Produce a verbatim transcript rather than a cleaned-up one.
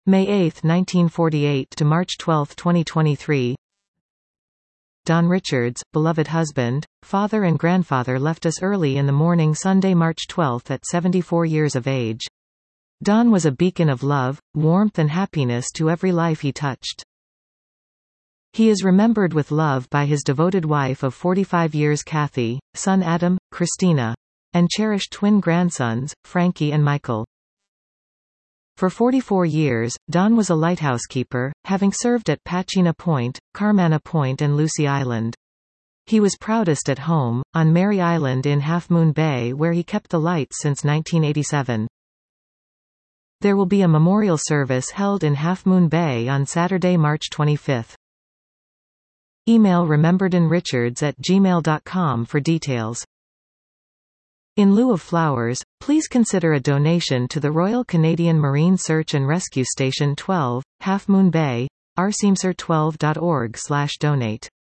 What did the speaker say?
May eighth nineteen forty-eight to March twelfth twenty twenty-three. Don Richards, beloved husband, father and grandfather left us early in the morning Sunday, March twelfth at seventy-four years of age. Don was a beacon of love, warmth and happiness to every life he touched. He is remembered with love by his devoted wife of forty-five years Kathy, son Adam, Christina, and cherished twin grandsons, Frankie and Michael. For forty-four years, Don was a lighthousekeeper, having served at Pachina Point, Carmana Point and Lucy Island. He was proudest at home, on Mary Island in Half Moon Bay, where he kept the lights since nineteen eighty-seven. There will be a memorial service held in Half Moon Bay on Saturday, March twenty-fifth. Email rememberedonrichards at gmail dot com for details. In lieu of flowers, please consider a donation to the Royal Canadian Marine Search and Rescue Station twelve, Half Moon Bay, r c m s r twelve dot org slash donate.